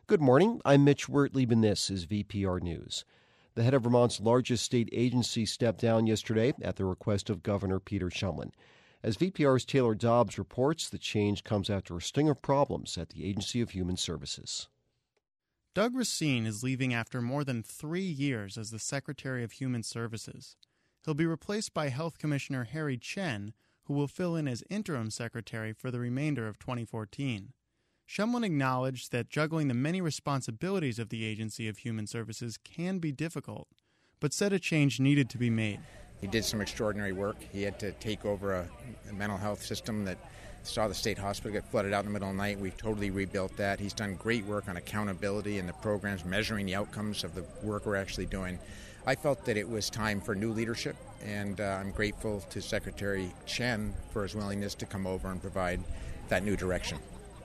Good morning. I'm Mitch Wertleben, and this is VPR News. The head of Vermont's largest state agency stepped down yesterday at the request of Governor Peter Shumlin. As VPR's Taylor Dobbs reports, the change comes after a string of problems at the Agency of Human Services. Doug Racine is leaving after more than 3 years as the Secretary of Human Services. He'll be replaced by Health Commissioner Harry Chen, who will fill in as interim secretary for the remainder of 2014. Shumlin acknowledged that juggling the many responsibilities of the Agency of Human Services can be difficult, but said a change needed to be made. He did some extraordinary work. He had to take over a mental health system that saw the state hospital get flooded out in the middle of the night. We've totally rebuilt that. He's done great work on accountability and the programs, measuring the outcomes of the work we're actually doing. I felt that it was time for new leadership, and I'm grateful to Secretary Chen for his willingness to come over and provide that new direction.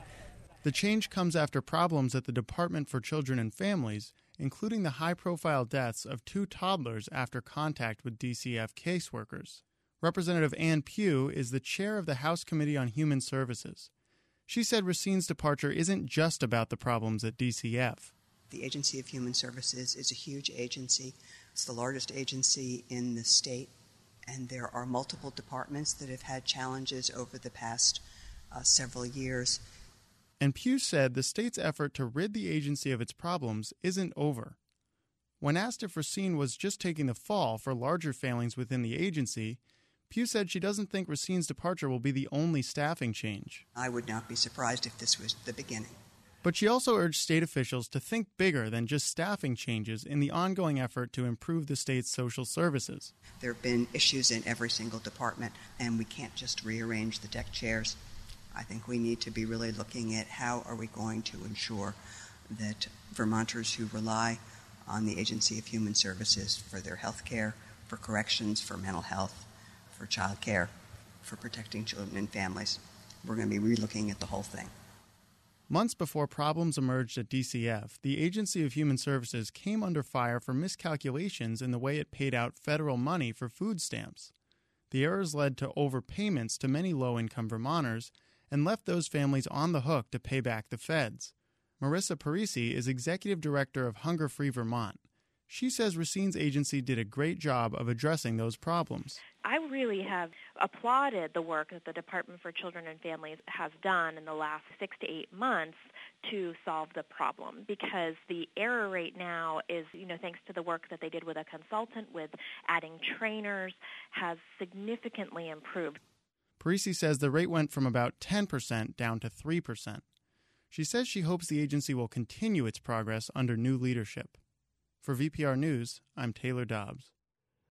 The change comes after problems at the Department for Children and Families, including the high-profile deaths of 2 toddlers after contact with DCF caseworkers. Representative Ann Pugh is the chair of the House Committee on Human Services. She said Racine's departure isn't just about the problems at DCF. The Agency of Human Services is a huge agency. It's the largest agency in the state, and there are multiple departments that have had challenges over the past several years. And Pugh said the state's effort to rid the agency of its problems isn't over. When asked if Racine was just taking the fall for larger failings within the agency, Pugh said she doesn't think Racine's departure will be the only staffing change. I would not be surprised if this was the beginning. But she also urged state officials to think bigger than just staffing changes in the ongoing effort to improve the state's social services. There have been issues in every single department, and we can't just rearrange the deck chairs. I think we need to be really looking at how are we going to ensure that Vermonters who rely on the Agency of Human Services for their health care, for corrections, for mental health, for child care, for protecting children and families, we're going to be relooking at the whole thing. Months before problems emerged at DCF, the Agency of Human Services came under fire for miscalculations in the way it paid out federal money for food stamps. The errors led to overpayments to many low-income Vermonters and left those families on the hook to pay back the feds. Marissa Parisi is executive director of Hunger Free Vermont. She says Racine's agency did a great job of addressing those problems. I really have applauded the work that the Department for Children and Families has done in the last 6 to 8 months to solve the problem, because the error rate now is, thanks to the work that they did with a consultant, with adding trainers, has significantly improved. Parisi says the rate went from about 10% down to 3%. She says she hopes the agency will continue its progress under new leadership. For VPR News, I'm Taylor Dobbs.